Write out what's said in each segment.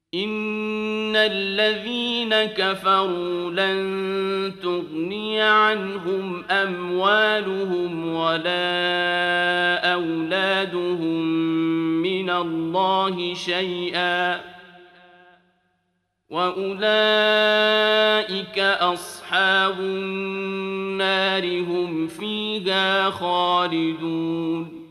إن الذين كفروا لن تغني عنهم أموالهم ولا أولادهم من الله شيئا وأولئك أصحاب النار هم فيها خالدون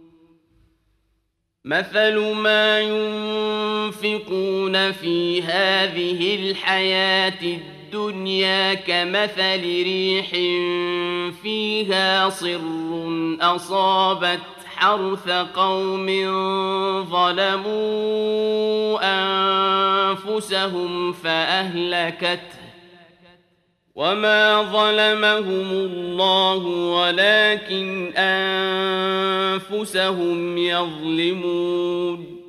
مثل ما ينفقون في هذه الحياة الدنيا كمثل ريح فيها صر أصابت حرث قوم ظلموا أنفسهم فأهلكته وما ظلمهم الله ولكن أنفسهم يظلمون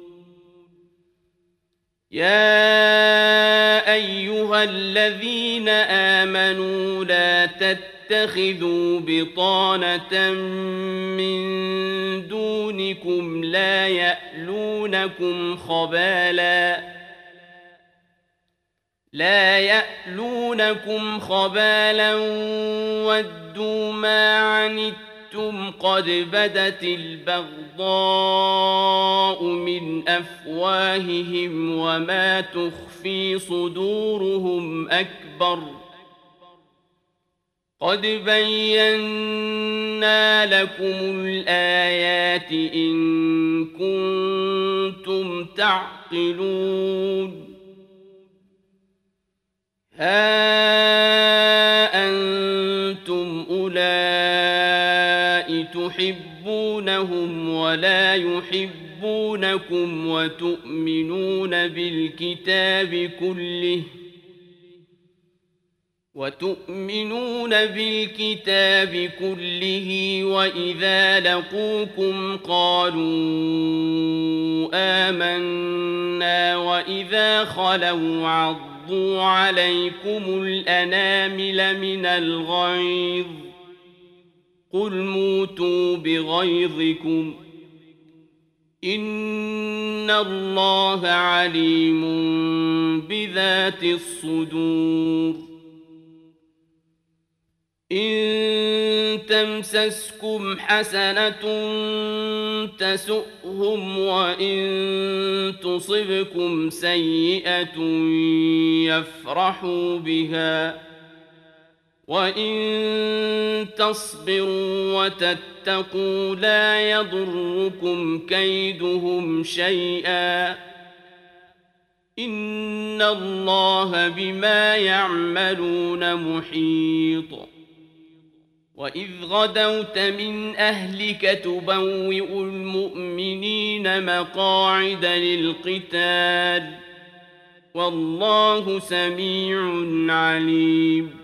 يا أيها الذين آمنوا لا تتخذوا بطانة من دونكم لا يألونكم خبالا ودوا ما عنتم قد بدت البغضاء من أفواههم وما تخفي صدورهم أكبر قد بينا لكم الآيات إن كنتم تعقلون ها أنتم أولئك تحبونهم ولا يحبونكم وتؤمنون بالكتاب كله وإذا لقوكم قالوا آمنا وإذا خلوا عضوا عليكم الأنامل من الغيظ قل موتوا بغيظكم إن الله عليم بذات الصدور إن تمسسكم حسنة تسؤهم وإن تصبكم سيئة يفرحوا بها وإن تصبروا وتتقوا لا يضركم كيدهم شيئا إن الله بما يعملون محيط وإذ غدوت من أهلك تبوئ المؤمنين مقاعد للقتال والله سميع عليم